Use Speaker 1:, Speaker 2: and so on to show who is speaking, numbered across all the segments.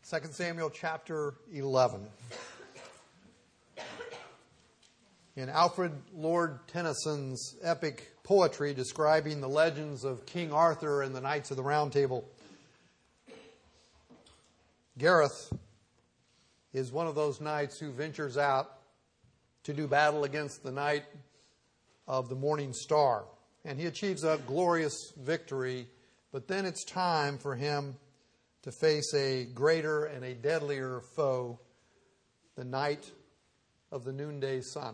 Speaker 1: 2 Samuel chapter 11. In Alfred Lord Tennyson's epic poetry describing the legends of King Arthur and the Knights of the Round Table, Gareth is one of those knights who ventures out to do battle against the Knight of the Morning Star. And he achieves a glorious victory, but then it's time for him to face a greater and a deadlier foe, the Knight of the Noonday Sun.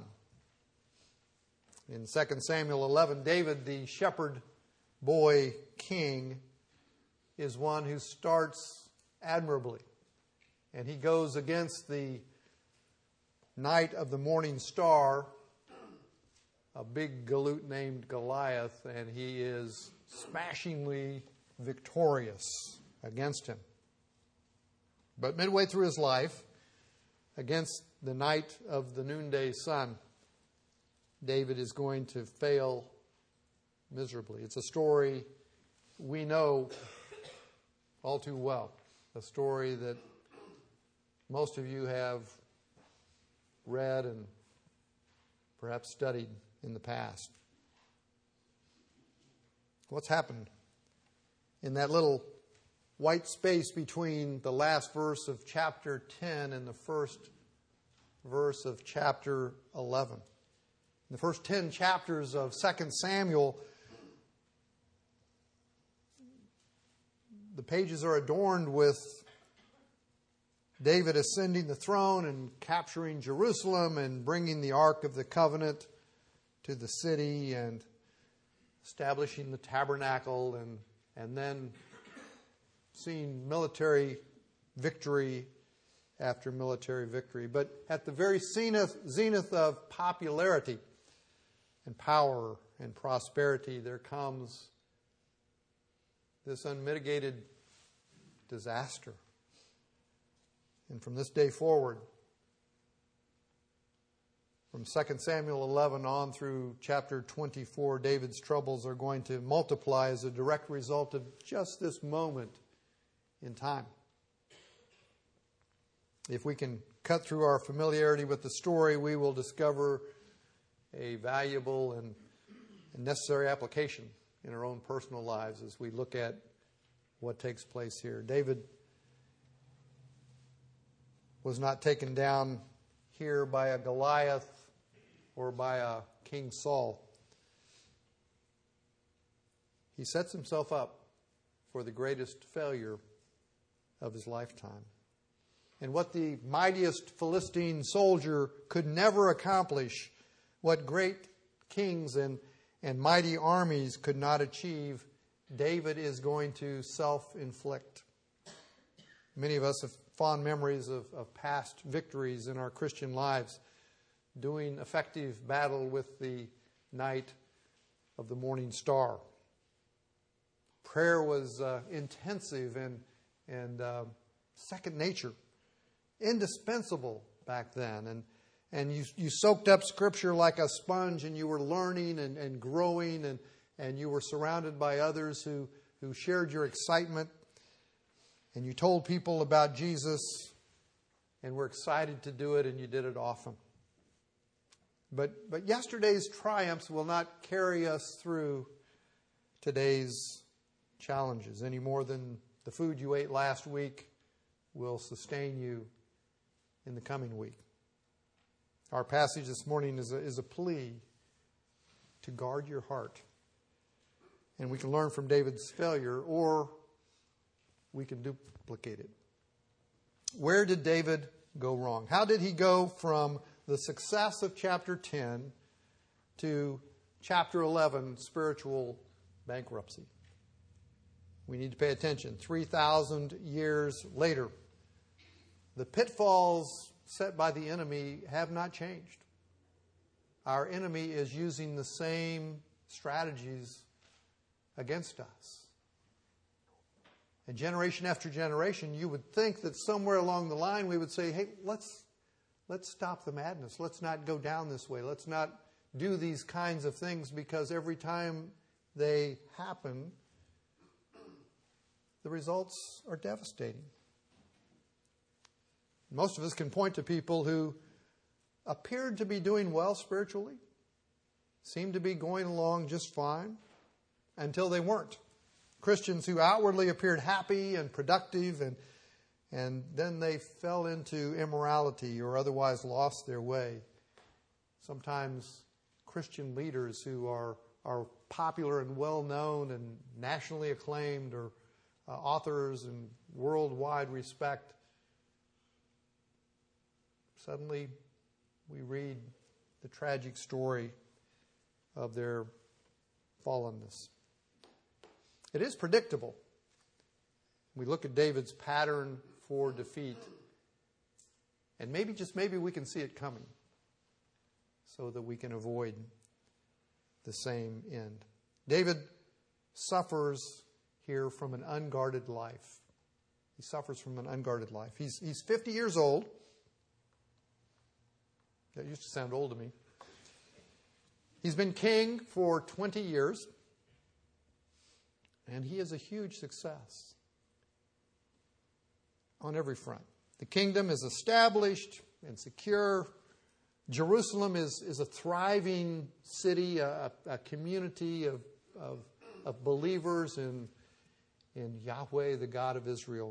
Speaker 1: In 2 Samuel 11, David, the shepherd boy king, is one who starts admirably. And he goes against the Knight of the Morning Star, a big galoot named Goliath, and he is smashingly victorious against him. But midway through his life, against the Knight of the Noonday Sun, David is going to fail miserably. It's a story we know all too well, a story that most of you have read and perhaps studied in the past. What's happened in that little white space between the last verse of chapter 10 and the first verse of chapter 11? In the first 10 chapters of 2 Samuel, the pages are adorned with David ascending the throne and capturing Jerusalem and bringing the Ark of the Covenant to the city and establishing the tabernacle and then seeing military victory after military victory. But at the very zenith of popularity and power and prosperity, there comes this unmitigated disaster. And from this day forward, from 2 Samuel 11 on through chapter 24, David's troubles are going to multiply as a direct result of just this moment in time. If we can cut through our familiarity with the story, we will discover a valuable and necessary application in our own personal lives as we look at what takes place here. David was not taken down here by a Goliath or by a King Saul. He sets himself up for the greatest failure of his lifetime. And what the mightiest Philistine soldier could never accomplish, what great kings and mighty armies could not achieve, David is going to self-inflict. Many of us have fond memories of past victories in our Christian lives, doing effective battle with the Knight of the Morning Star. Prayer was intensive and second nature, indispensable back then. And you soaked up Scripture like a sponge, and you were learning and growing, and you were surrounded by others who shared your excitement. And you told people about Jesus and were excited to do it, and you did it often. But yesterday's triumphs will not carry us through today's challenges any more than the food you ate last week will sustain you in the coming week. Our passage this morning is a plea to guard your heart. And we can learn from David's failure, or we can duplicate it. Where did David go wrong? How did he go from the success of chapter 10 to chapter 11, spiritual bankruptcy? We need to pay attention. 3,000 years later, the pitfalls set by the enemy have not changed. Our enemy is using the same strategies against us. And generation after generation, you would think that somewhere along the line we would say, hey, let's stop the madness. Let's not go down this way. Let's not do these kinds of things, because every time they happen, the results are devastating. Most of us can point to people who appeared to be doing well spiritually, seemed to be going along just fine, until they weren't. Christians who outwardly appeared happy and productive, and then they fell into immorality or otherwise lost their way. Sometimes Christian leaders who are popular and well-known and nationally acclaimed, or authors and worldwide respect, suddenly we read the tragic story of their fallenness. It is predictable. We look at David's pattern for defeat, and maybe, just maybe, we can see it coming so that we can avoid the same end. David suffers here from an unguarded life. He suffers from an unguarded life. He's 50 years old. That used to sound old to me. He's been king for 20 years, and he is a huge success on every front. The kingdom is established and secure. Jerusalem is a thriving city, a community of believers in Yahweh, the God of Israel.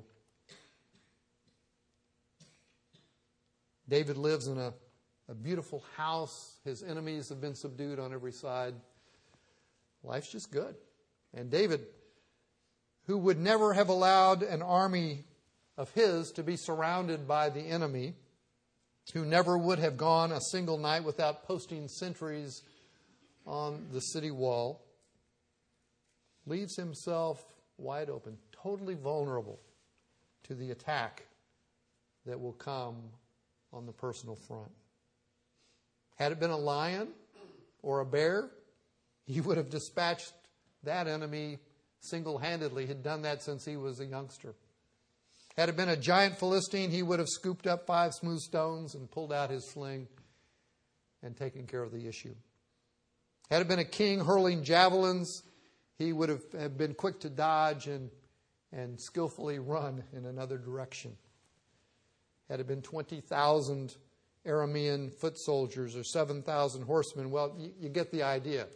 Speaker 1: David lives in a beautiful house. His enemies have been subdued on every side. Life's just good. And David, who would never have allowed an army of his to be surrounded by the enemy, who never would have gone a single night without posting sentries on the city wall, leaves himself wide open, totally vulnerable to the attack that will come on the personal front. Had it been a lion or a bear, he would have dispatched that enemy single-handedly. He'd done that since he was a youngster. Had it been a giant Philistine, he would have scooped up 5 smooth stones and pulled out his sling and taken care of the issue. Had it been a king hurling javelins, he would have been quick to dodge and skillfully run in another direction. Had it been 20,000 Aramean foot soldiers or 7,000 horsemen, well, you get the idea.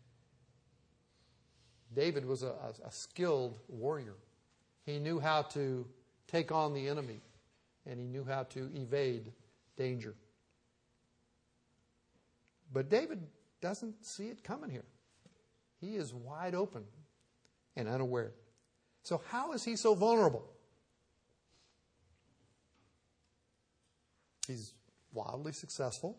Speaker 1: David was a skilled warrior. He knew how to take on the enemy, and he knew how to evade danger. But David doesn't see it coming here. He is wide open and unaware. So how is he so vulnerable? He's wildly successful.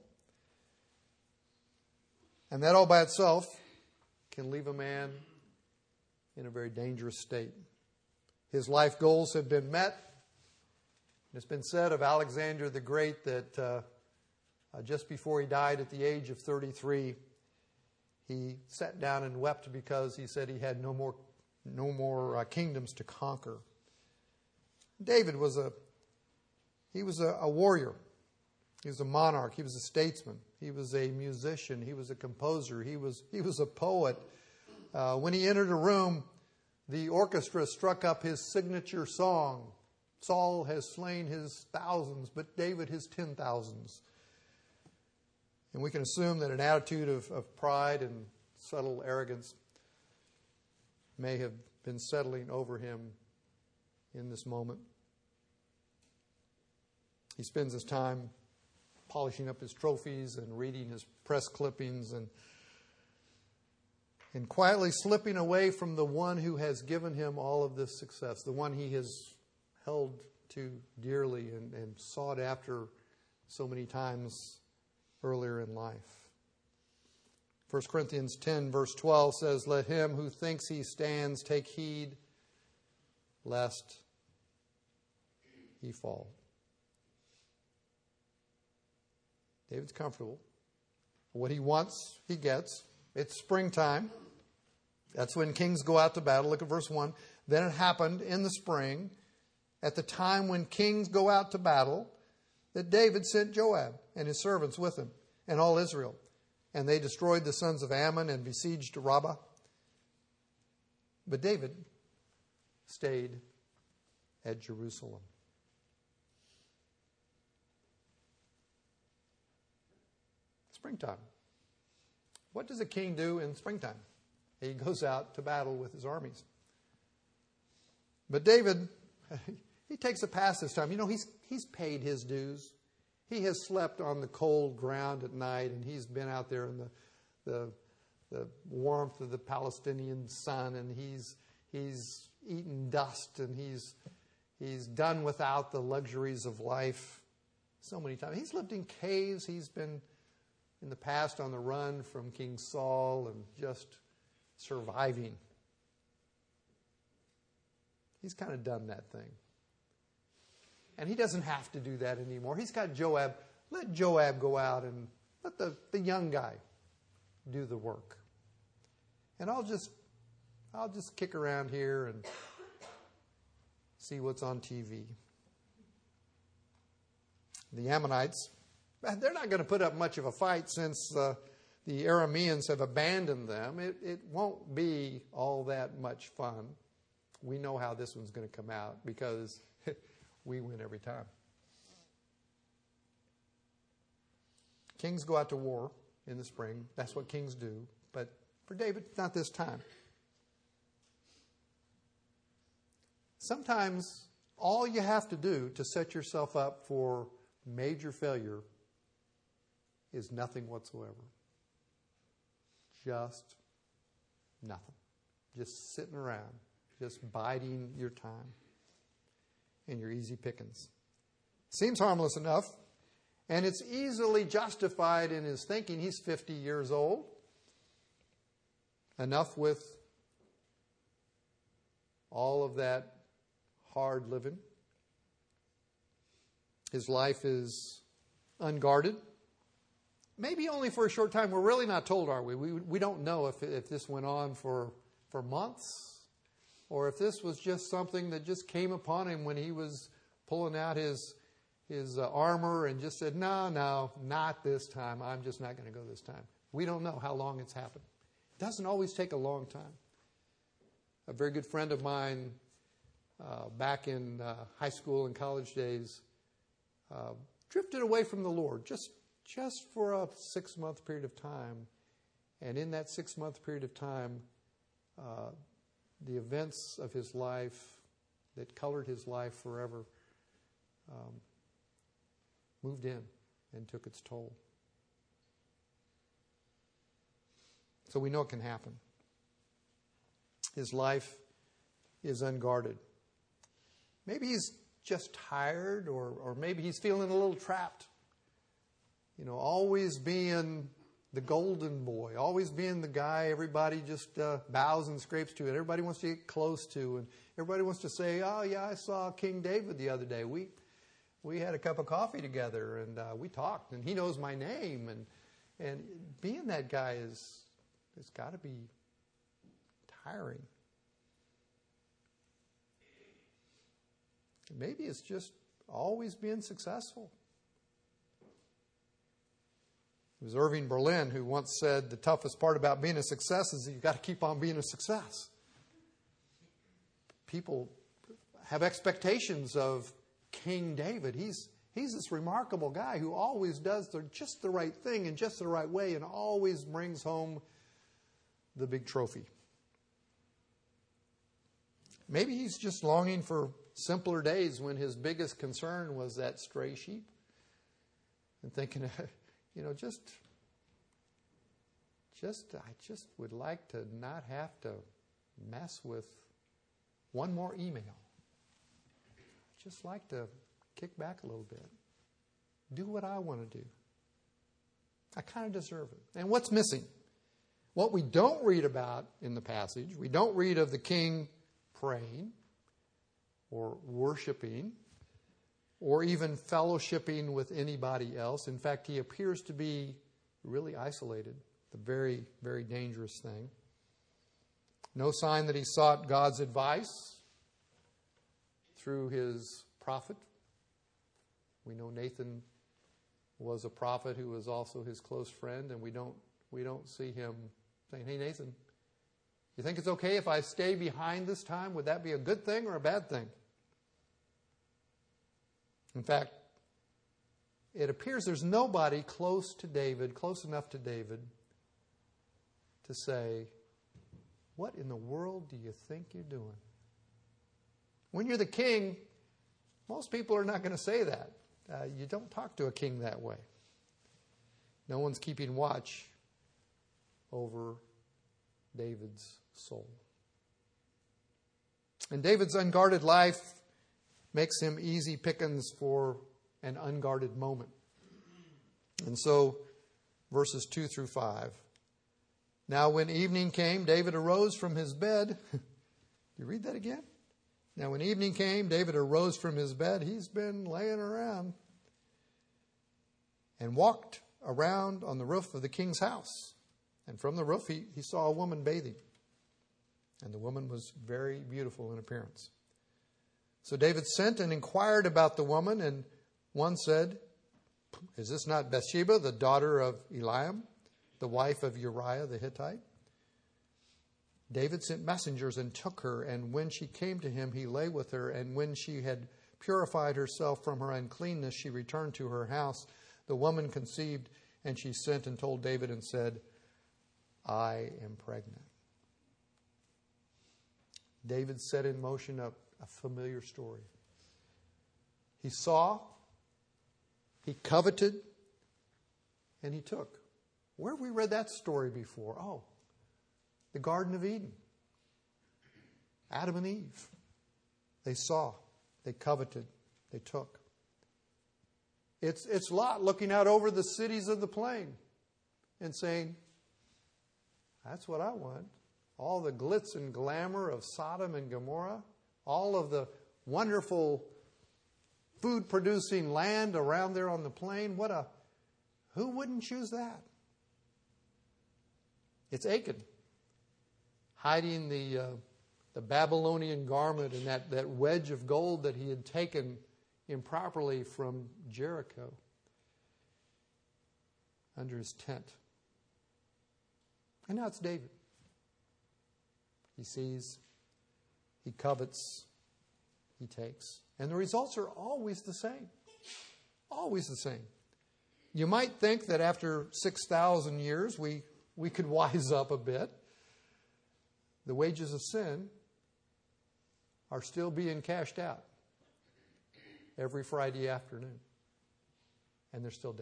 Speaker 1: And that all by itself can leave a man in a very dangerous state. His life goals have been met. It's been said of Alexander the Great that just before he died at the age of 33, he sat down and wept because he said he had no more kingdoms to conquer. David was a warrior. He was a monarch. He was a statesman. He was a musician. He was a composer. He was a poet. When he entered a room, the orchestra struck up his signature song. Saul has slain his thousands, but David his 10,000s. And we can assume that an attitude of pride and subtle arrogance may have been settling over him in this moment. He spends his time polishing up his trophies and reading his press clippings and quietly slipping away from the one who has given him all of this success, the one he has held to dearly and sought after so many times earlier in life. 1 Corinthians 10 verse 12 says, "Let him who thinks he stands take heed lest he fall." David's comfortable. What he wants, he gets. It's springtime. That's when kings go out to battle. Look at verse 1. Then it happened in the spring, at the time when kings go out to battle, that David sent Joab and his servants with him and all Israel. And they destroyed the sons of Ammon and besieged Rabbah. But David stayed at Jerusalem. springtime. What does a king do in springtime? He goes out to battle with his armies. But David, he takes a pass this time. You know, he's paid his dues. He has slept on the cold ground at night, and he's been out there in the warmth of the Palestinian sun, and he's eaten dust, and he's done without the luxuries of life so many times. He's lived in caves. He's been in the past on the run from King Saul and just surviving. He's kind of done that thing. And he doesn't have to do that anymore. He's got Joab. Let Joab go out and let the young guy do the work. And I'll just kick around here and see what's on TV. The Ammonites, they're not going to put up much of a fight since the Arameans have abandoned them. It won't be all that much fun. We know how this one's going to come out because we win every time. Kings go out to war in the spring. That's what kings do. But for David, not this time. Sometimes all you have to do to set yourself up for major failure is nothing whatsoever. Just nothing. Just sitting around. Just biding your time and your easy pickings. Seems harmless enough, and it's easily justified in his thinking. He's 50 years old. Enough with all of that hard living. His life is unguarded. Maybe only for a short time. We're really not told, are we? We don't know if this went on for months, or if this was just something that just came upon him when he was pulling out his armor and just said, no, not this time. I'm just not going to go this time. We don't know how long it's happened. It doesn't always take a long time. A very good friend of mine back in high school and college days drifted away from the Lord just for a 6-month period of time. And in that 6-month period of time, the events of his life that colored his life forever moved in and took its toll. So we know it can happen. His life is unguarded. Maybe he's just tired, or maybe he's feeling a little trapped. You know, always being the golden boy, always being the guy everybody just bows and scrapes to, and everybody wants to get close to, and everybody wants to say, oh yeah, I saw King David the other day. We had a cup of coffee together, and we talked, and he knows my name, and being that guy it's got to be tiring. Maybe it's just always being successful. It was Irving Berlin who once said the toughest part about being a success is that you've got to keep on being a success. People have expectations of King David. He's this remarkable guy who always does just the right thing in just the right way and always brings home the big trophy. Maybe he's just longing for simpler days when his biggest concern was that stray sheep. And thinking, I just would like to not have to mess with one more email. I'd just like to kick back a little bit. Do what I want to do. I kind of deserve it. And what's missing? What we don't read about in the passage, we don't read of the king praying or worshiping or even fellowshipping with anybody else. In fact, he appears to be really isolated, the very, very dangerous thing. No sign that he sought God's advice through his prophet. We know Nathan was a prophet who was also his close friend, and we don't see him saying, hey, Nathan, you think it's okay if I stay behind this time? Would that be a good thing or a bad thing? In fact, it appears there's nobody close enough to David to say, what in the world do you think you're doing? When you're the king, most people are not going to say that. You don't talk to a king that way. No one's keeping watch over David's soul. And David's unguarded life makes him easy pickings for an unguarded moment. And so, verses 2 through 5. Now when evening came, David arose from his bed. You read that again? Now when evening came, David arose from his bed. He's been laying around. And walked around on the roof of the king's house. And from the roof he saw a woman bathing. And the woman was very beautiful in appearance. So David sent and inquired about the woman, and one said, is this not Bathsheba, the daughter of Eliam, the wife of Uriah the Hittite? David sent messengers and took her, and when she came to him, he lay with her, and when she had purified herself from her uncleanness, she returned to her house. The woman conceived, and she sent and told David and said, I am pregnant. David set in motion a familiar story. He saw, he coveted, and he took. Where have we read that story before? Oh, the Garden of Eden. Adam and Eve. They saw, they coveted, they took. It's Lot looking out over the cities of the plain and saying, that's what I want. All the glitz and glamour of Sodom and Gomorrah, all of the wonderful food-producing land around there on the plain. Who wouldn't choose that? It's Achan, hiding the Babylonian garment and that wedge of gold that he had taken improperly from Jericho under his tent. And now it's David. He sees, he covets, he takes. And the results are always the same. Always the same. You might think that after 6,000 years we could wise up a bit. The wages of sin are still being cashed out every Friday afternoon. And there's still death.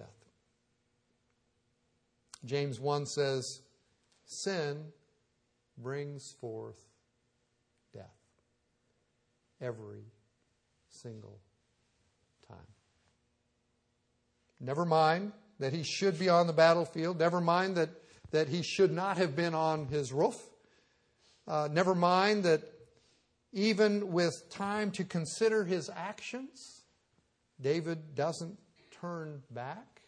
Speaker 1: James 1 says, sin brings forth death every single time. Never mind that he should be on the battlefield. Never mind that he should not have been on his roof. Never mind that even with time to consider his actions, David doesn't turn back.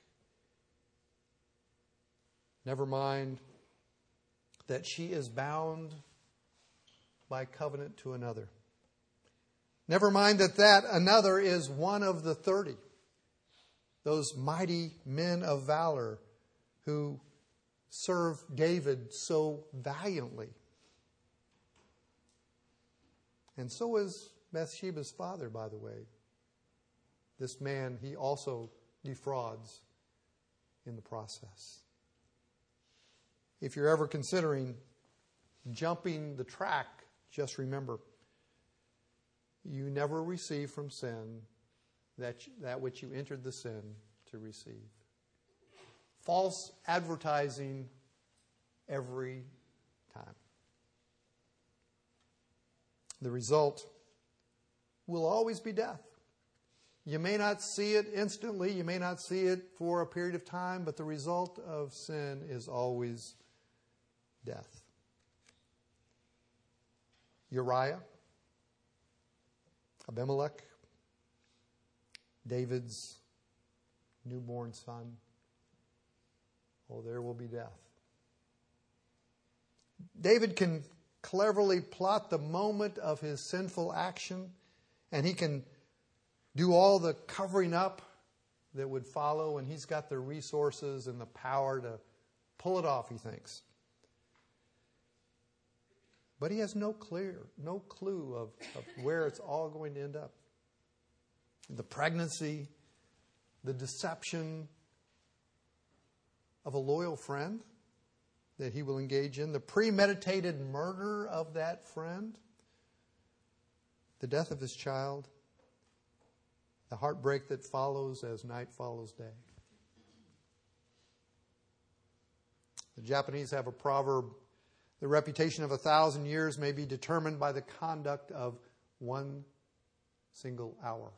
Speaker 1: Never mind that she is bound by covenant to another. Never mind that another is one of the 30. Those mighty men of valor who serve David so valiantly. And so is Bathsheba's father, by the way. This man, he also defrauds in the process. If you're ever considering jumping the track, just remember, you never receive from sin that which you entered the sin to receive. False advertising every time. The result will always be death. You may not see it instantly, you may not see it for a period of time, but the result of sin is always death. Uriah, Abimelech, David's newborn son. Oh, there will be death. David can cleverly plot the moment of his sinful action, and he can do all the covering up that would follow, and he's got the resources and the power to pull it off, he thinks. But he has no clue of where it's all going to end up. The pregnancy, the deception of a loyal friend that he will engage in, the premeditated murder of that friend, the death of his child, the heartbreak that follows as night follows day. The Japanese have a proverb: the reputation of 1,000 years may be determined by the conduct of one single hour.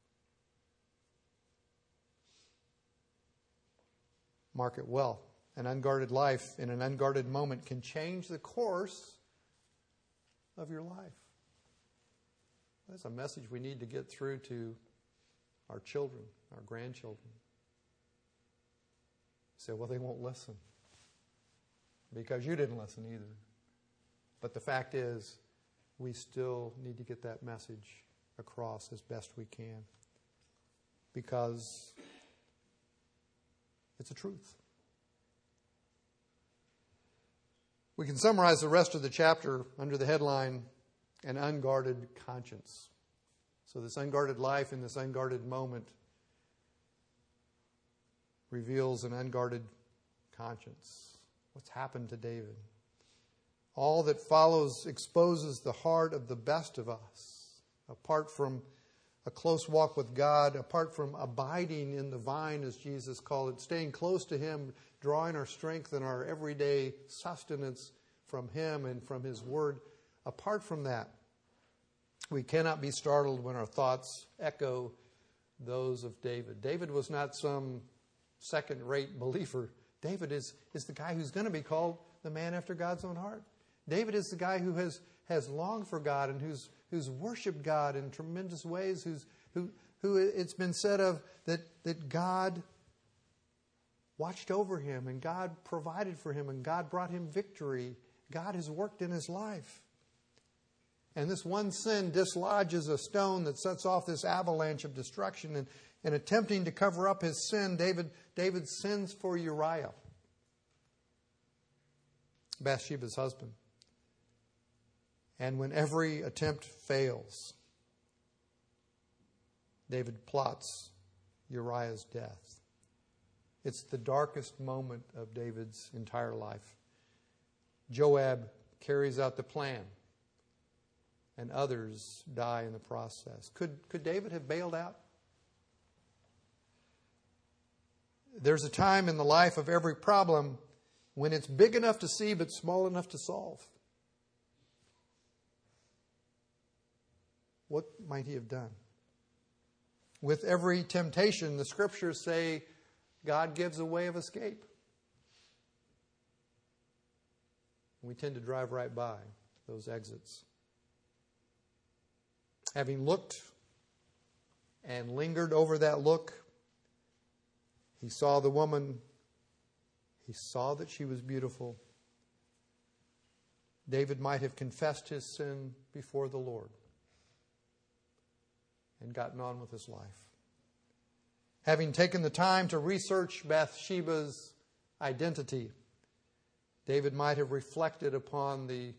Speaker 1: Mark it well. An unguarded life in an unguarded moment can change the course of your life. That's a message we need to get through to our children, our grandchildren. You say, well, they won't listen. Because you didn't listen either. But the fact is, we still need to get that message across as best we can. Because it's a truth. We can summarize the rest of the chapter under the headline, An Unguarded Conscience. So this unguarded life in this unguarded moment reveals an unguarded conscience. What's happened to David? All that follows exposes the heart of the best of us. Apart from a close walk with God, apart from abiding in the vine, as Jesus called it, staying close to Him, drawing our strength and our everyday sustenance from Him and from His Word. Apart from that, we cannot be startled when our thoughts echo those of David. David was not some second-rate believer. David is the guy who's going to be called the man after God's own heart. David is the guy who has longed for God and who's worshipped God in tremendous ways, who it's been said of that God watched over him and God provided for him and God brought him victory. God has worked in his life. And this one sin dislodges a stone that sets off this avalanche of destruction. And attempting to cover up his sin, David sins for Uriah, Bathsheba's husband. And when every attempt fails, David plots Uriah's death. It's the darkest moment of David's entire life. Joab carries out the plan, and others die in the process. Could David have bailed out? There's a time in the life of every problem when it's big enough to see but small enough to solve. What might he have done? With every temptation, the Scriptures say God gives a way of escape. We tend to drive right by those exits. Having looked and lingered over that look, he saw the woman. He saw that she was beautiful. David might have confessed his sin before the Lord and gotten on with his life. Having taken the time to research Bathsheba's identity, David might have reflected upon the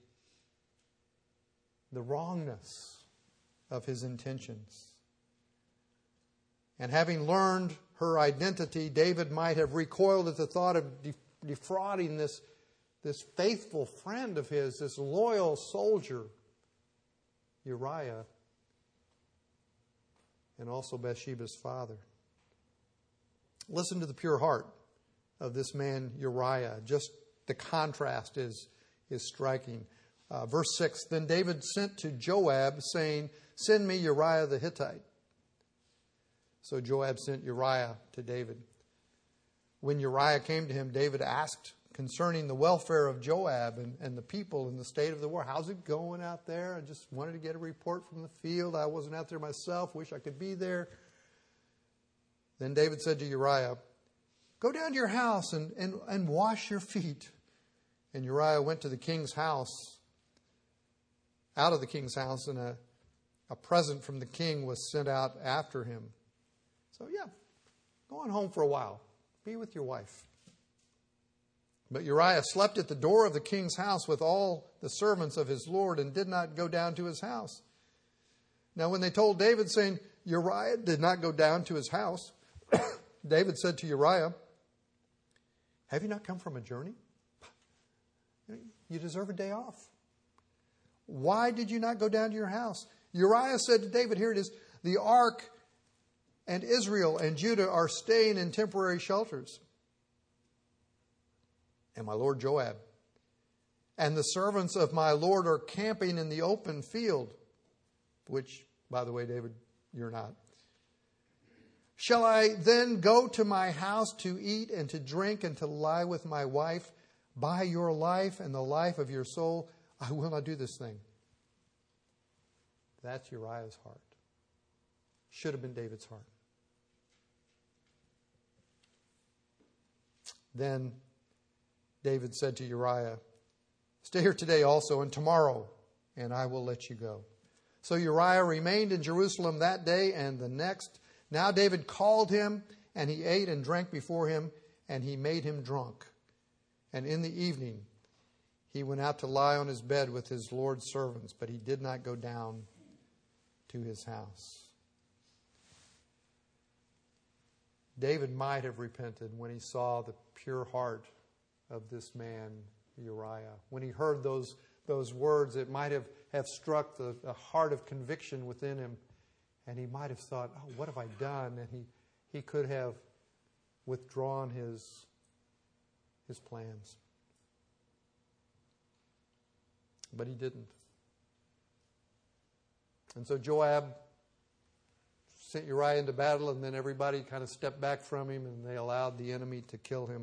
Speaker 1: wrongness of his intentions. And having learned her identity, David might have recoiled at the thought of defrauding this faithful friend of his, this loyal soldier, Uriah, and also Bathsheba's father. Listen to the pure heart of this man Uriah. Just the contrast is striking. Verse 6, Then David sent to Joab, saying, Send me Uriah the Hittite. So Joab sent Uriah to David. When Uriah came to him, David asked concerning the welfare of Joab and the people in the state of the war. How's it going out there? I just wanted to get a report from the field. I wasn't out there myself. Wish I could be there. Then David said to Uriah, Go down to your house and wash your feet. And Uriah went to the king's house, out of the king's house, and a present from the king was sent out after him. So go on home for a while. Be with your wife. But Uriah slept at the door of the king's house with all the servants of his lord and did not go down to his house. Now when they told David, saying, Uriah did not go down to his house, David said to Uriah, "Have you not come from a journey? You deserve a day off. Why did you not go down to your house?" Uriah said to David, here it is, "The ark and Israel and Judah are staying in temporary shelters. And my lord Joab and the servants of my lord are camping in the open field," which, by the way, David, you're not. "Shall I then go to my house to eat and to drink and to lie with my wife? By your life and the life of your soul, I will not do this thing." That's Uriah's heart. Should have been David's heart. Then David said to Uriah, "Stay here today also and tomorrow, and I will let you go." So Uriah remained in Jerusalem that day and the next. Now David called him, and he ate and drank before him, and he made him drunk. And in the evening he went out to lie on his bed with his Lord's servants, but he did not go down to his house. David might have repented when he saw the pure heart of this man, Uriah. When he heard those words, it might have struck the heart of conviction within him. And he might have thought, "Oh, what have I done?" And he could have withdrawn his plans. But he didn't. And so Joab sent Uriah into battle, and then everybody kind of stepped back from him, and they allowed the enemy to kill him.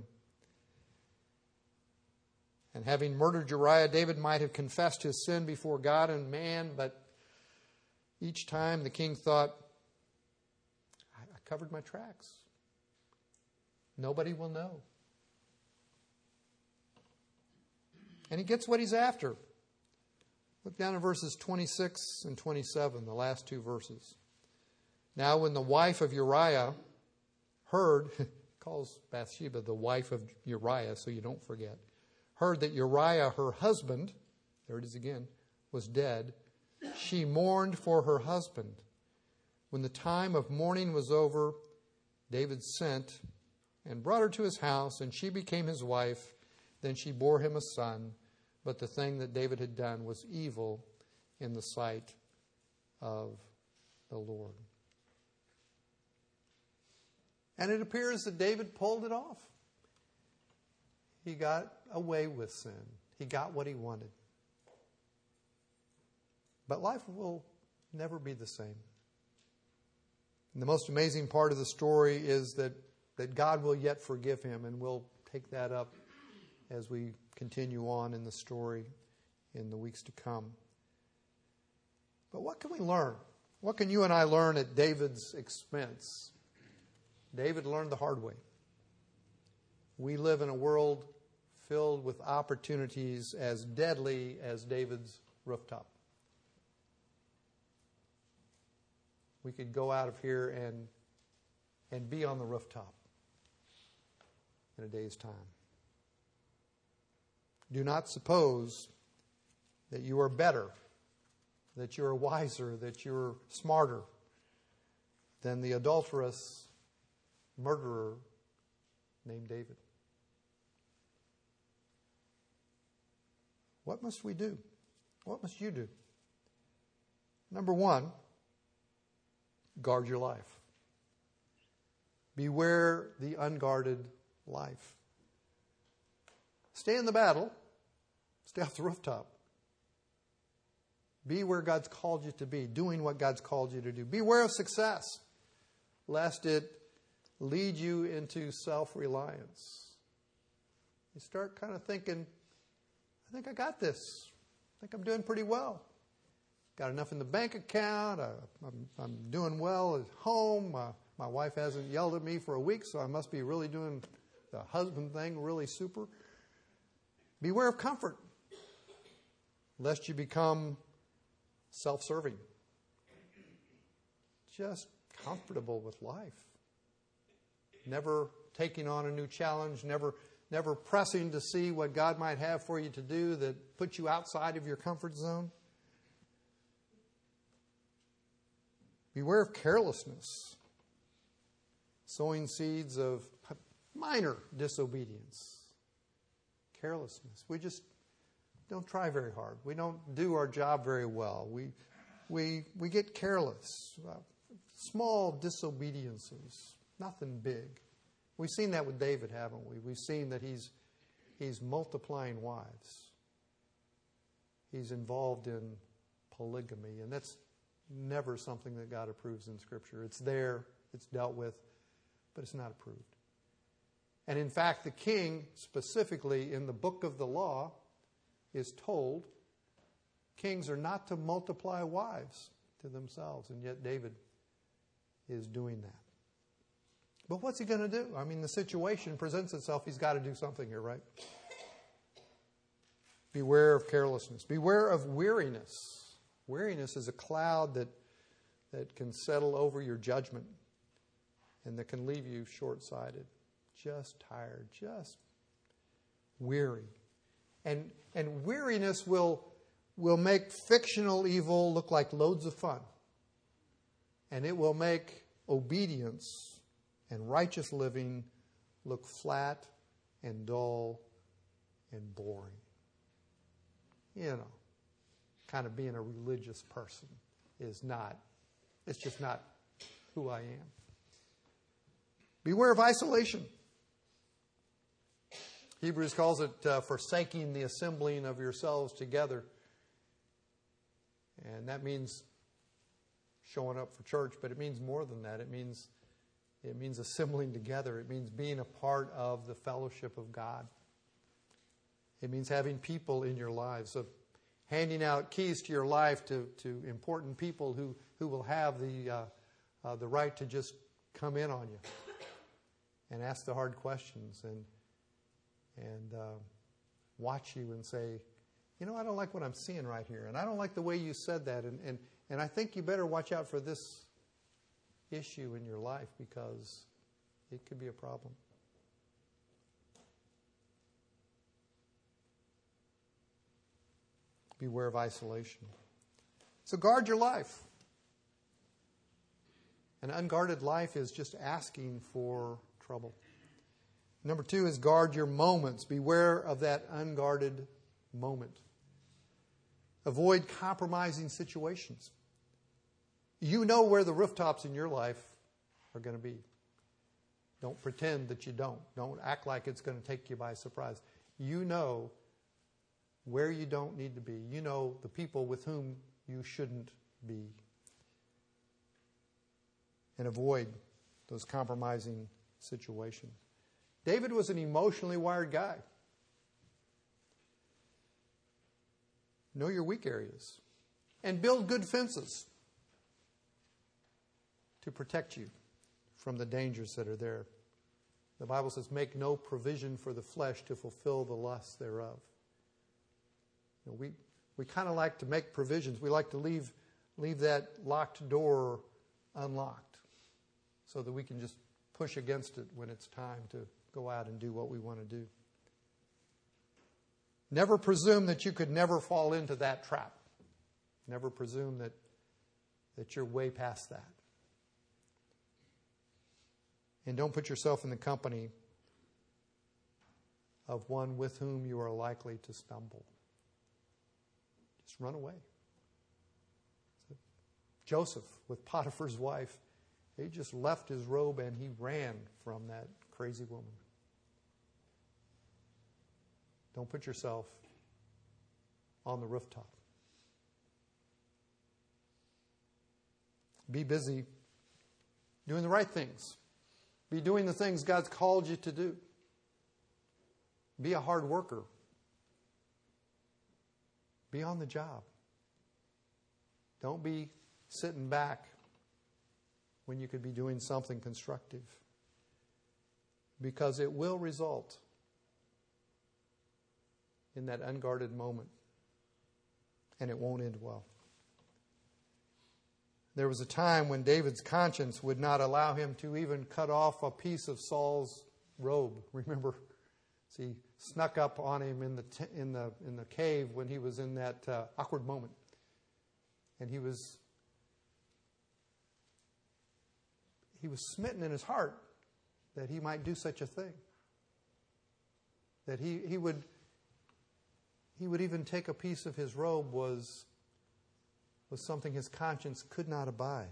Speaker 1: And having murdered Uriah, David might have confessed his sin before God and man, but each time the king thought, I covered my tracks. Nobody will know. And he gets what he's after. Look down at verses 26 and 27, the last two verses. Now when the wife of Uriah heard, calls Bathsheba the wife of Uriah so you don't forget, heard that Uriah, her husband, there it is again, was dead, she mourned for her husband. When the time of mourning was over, David sent and brought her to his house, and she became his wife. Then she bore him a son. But the thing that David had done was evil in the sight of the Lord. And it appears that David pulled it off. He got away with sin. He got what he wanted. But life will never be the same. And the most amazing part of the story is that God will yet forgive him, and we'll take that up as we continue on in the story in the weeks to come. But what can we learn? What can you and I learn at David's expense? David learned the hard way. We live in a world filled with opportunities as deadly as David's rooftop. We could go out of here and be on the rooftop in a day's time. Do not suppose that you are better, that you are wiser, that you are smarter than the adulterous murderer named David. What must we do? What must you do? Number one, guard your life. Beware the unguarded life. Stay in the battle. Stay off the rooftop. Be where God's called you to be, doing what God's called you to do. Beware of success, lest it lead you into self-reliance. You start kind of thinking, I think I got this. I think I'm doing pretty well. Got enough in the bank account. I'm doing well at home. My wife hasn't yelled at me for a week, so I must be really doing the husband thing really super. Beware of comfort, lest you become self-serving. Just comfortable with life. Never taking on a new challenge, never pressing to see what God might have for you to do that puts you outside of your comfort zone. Beware of carelessness. sowing seeds of minor disobedience, carelessness. We just don't try very hard. We don't do our job very well. We get careless. Small disobediences, nothing big. We've seen that with David, haven't we? We've seen that he's multiplying wives. He's involved in polygamy, and that's never something that God approves in Scripture. It's there, it's dealt with, but it's not approved. And in fact, the king, specifically in the book of the law, is told kings are not to multiply wives to themselves, and yet David is doing that. But what's he going to do? I mean, the situation presents itself. He's got to do something here, right? Beware of carelessness. Beware of weariness. Weariness is a cloud that can settle over your judgment and that can leave you short-sighted, just tired, just weary. And weariness will make fictional evil look like loads of fun. And it will make obedience and righteous living look flat and dull and boring. You know, kind of being a religious person it's just not who I am. Beware of isolation. Hebrews calls it forsaking the assembling of yourselves together. And that means showing up for church, but it means more than that. It means assembling together. It means being a part of the fellowship of God. It means having people in your lives, of handing out keys to your life to important people who will have the right to just come in on you and ask the hard questions and watch you and say, you know, I don't like what I'm seeing right here, and I don't like the way you said that, and I think you better watch out for this issue in your life because it could be a problem. Beware of isolation. So guard your life. An unguarded life is just asking for trouble. Number 2 is guard your moments. Beware of that unguarded moment. Avoid compromising situations. You know where the rooftops in your life are going to be. Don't pretend that you don't. Don't act like it's going to take you by surprise. You know where you don't need to be. You know the people with whom you shouldn't be. And avoid those compromising situations. David was an emotionally wired guy. Know your weak areas. And build good fences to protect you from the dangers that are there. The Bible says, make no provision for the flesh to fulfill the lusts thereof. You know, we kind of like to make provisions. We like to leave that locked door unlocked so that we can just push against it when it's time to go out and do what we want to do. Never presume that you could never fall into that trap. Never presume that you're way past that. And don't put yourself in the company of one with whom you are likely to stumble. Just run away. Joseph, with Potiphar's wife, he just left his robe and he ran from that crazy woman. Don't put yourself on the rooftop. Be busy doing the right things. Be doing the things God's called you to do. Be a hard worker. Be on the job. Don't be sitting back when you could be doing something constructive. Because it will result in that unguarded moment. And it won't end well. There was a time when David's conscience would not allow him to even cut off a piece of Saul's robe. Remember, he snuck up on him in the cave when he was in that awkward moment, and he was smitten in his heart that he might do such a thing. That he would even take a piece of his robe was something his conscience could not abide.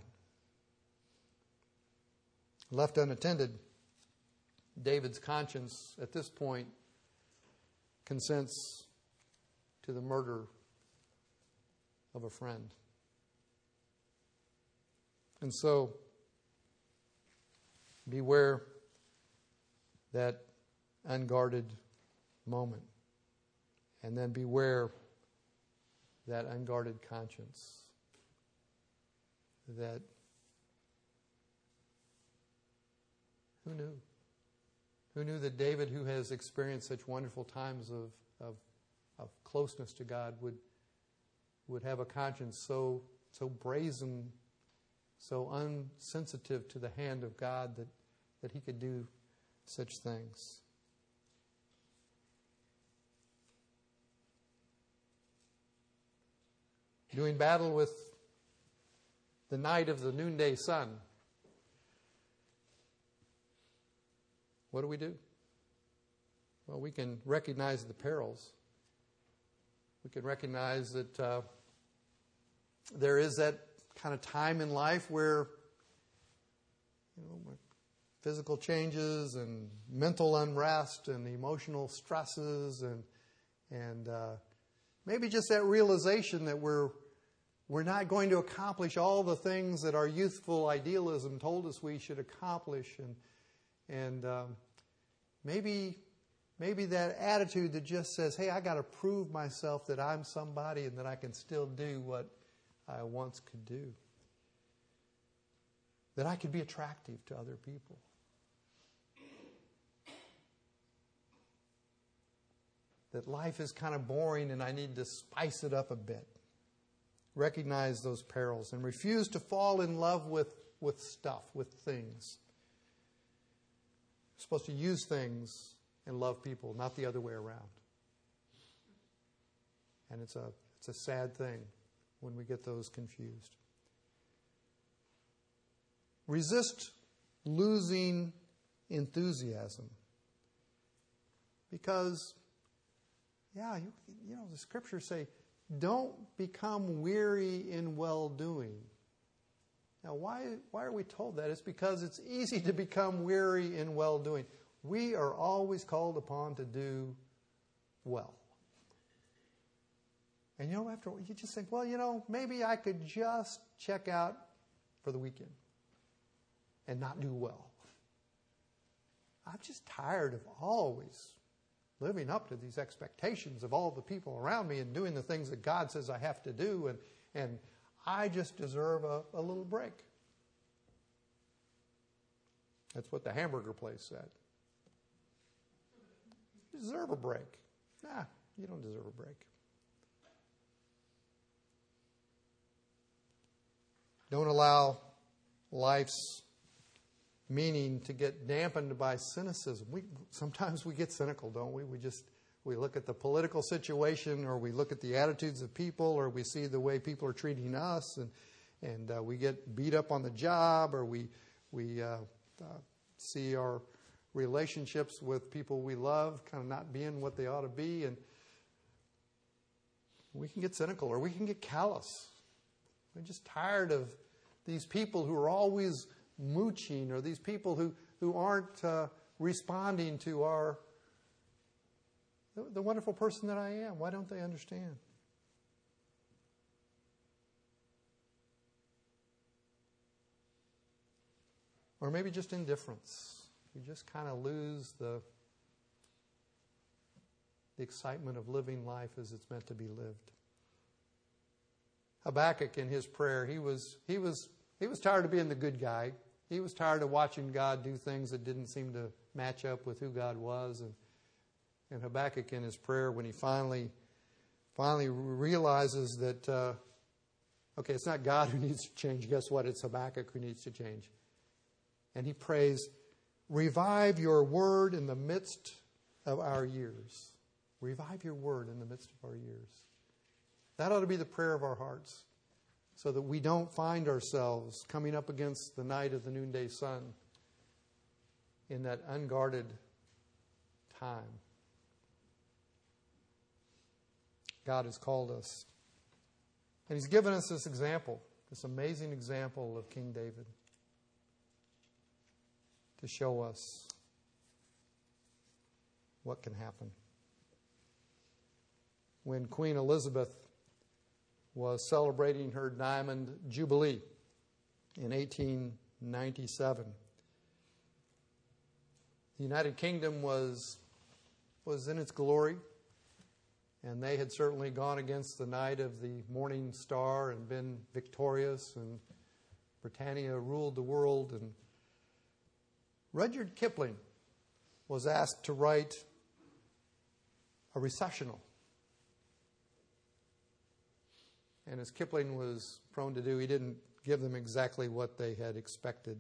Speaker 1: Left unattended, David's conscience at this point consents to the murder of a friend. And so, beware that unguarded moment. And then beware that unguarded conscience. That who knew? Who knew that David, who has experienced such wonderful times of closeness to God, would have a conscience so brazen, so unsensitive to the hand of God that he could do such things. Doing battle with the night of the noonday sun. What do? Well, we can recognize the perils. We can recognize that there is that kind of time in life where physical changes and mental unrest and emotional stresses and maybe just that realization that we're not going to accomplish all the things that our youthful idealism told us we should accomplish, and maybe that attitude that just says, "Hey, I got to prove myself that I'm somebody and that I can still do what I once could do, that I could be attractive to other people." That life is kind of boring and I need to spice it up a bit. Recognize those perils and refuse to fall in love with stuff, with things. You're supposed to use things and love people, not the other way around. And it's a sad thing when we get those confused. Resist losing enthusiasm. Because, the scriptures say, don't become weary in well-doing. Now, why are we told that? It's because it's easy to become weary in well-doing. We are always called upon to do well. And after you just think, maybe I could just check out for the weekend and not do well. I'm just tired of always living up to these expectations of all the people around me and doing the things that God says I have to do, and I just deserve a little break. That's what the hamburger place said. You deserve a break. Nah, you don't deserve a break. Don't allow life's meaning to get dampened by cynicism. Sometimes we get cynical, don't we? We look at the political situation, or we look at the attitudes of people, or we see the way people are treating us, and we get beat up on the job, or we see our relationships with people we love kind of not being what they ought to be, and we can get cynical, or we can get callous. We're just tired of these people who are always mooching, or these people who aren't responding to the wonderful person that I am. Why don't they understand? Or maybe just indifference. We just kind of lose the excitement of living life as it's meant to be lived. Habakkuk, in his prayer, he was tired of being the good guy. He was tired of watching God do things that didn't seem to match up with who God was. And Habakkuk, in his prayer, when he finally realizes that, it's not God who needs to change. Guess what? It's Habakkuk who needs to change. And he prays, "Revive your word in the midst of our years." Revive your word in the midst of our years. That ought to be the prayer of our hearts, so that we don't find ourselves coming up against the night of the noonday sun in that unguarded time. God has called us. And He's given us this example, this amazing example of King David, to show us what can happen. When Queen Elizabeth was celebrating her Diamond Jubilee in 1897, the United Kingdom was in its glory, and they had certainly gone against the Knight of the Morning Star and been victorious, and Britannia ruled the world. And Rudyard Kipling was asked to write a recessional. And as Kipling was prone to do, he didn't give them exactly what they had expected.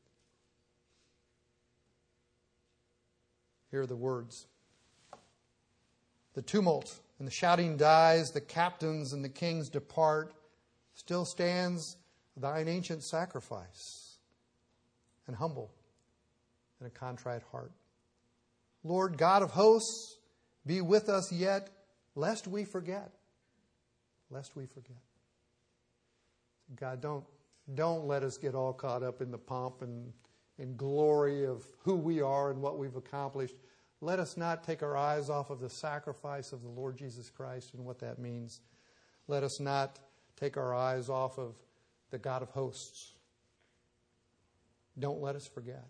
Speaker 1: Here are the words. The tumult and the shouting dies, the captains and the kings depart. Still stands thine ancient sacrifice, and humble and a contrite heart. Lord God of hosts, be with us yet, lest we forget. Lest we forget. God, don't let us get all caught up in the pomp and glory of who we are and what we've accomplished. Let us not take our eyes off of the sacrifice of the Lord Jesus Christ and what that means. Let us not take our eyes off of the God of hosts. Don't let us forget.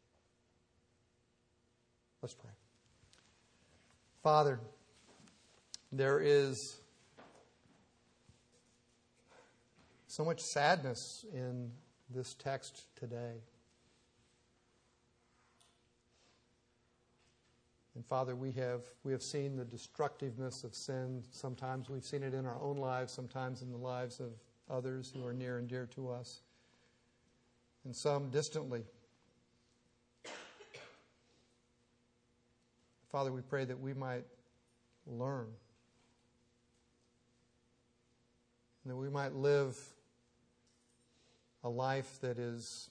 Speaker 1: Let's pray. Father, there is so much sadness in this text today. And Father, we have seen the destructiveness of sin. Sometimes we've seen it in our own lives, sometimes in the lives of others who are near and dear to us, and some distantly. Father, we pray that we might learn, and that we might live a life that is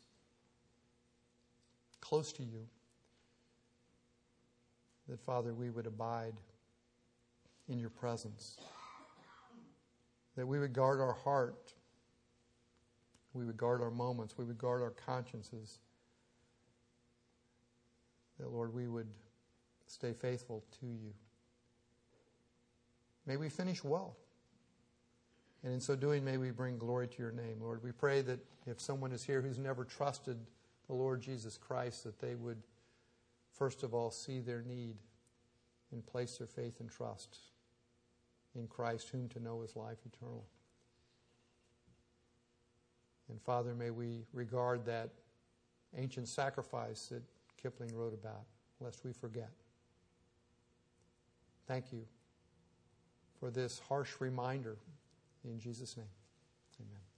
Speaker 1: close to you. That, Father, we would abide in your presence. That we would guard our heart. We would guard our moments. We would guard our consciences. That, Lord, we would stay faithful to you. May we finish well. And in so doing, may we bring glory to your name. Lord, we pray that if someone is here who's never trusted the Lord Jesus Christ, that they would first of all see their need and place their faith and trust in Christ, whom to know is life eternal. And Father, may we regard that ancient sacrifice that Kipling wrote about, lest we forget. Thank you for this harsh reminder. In Jesus' name, amen.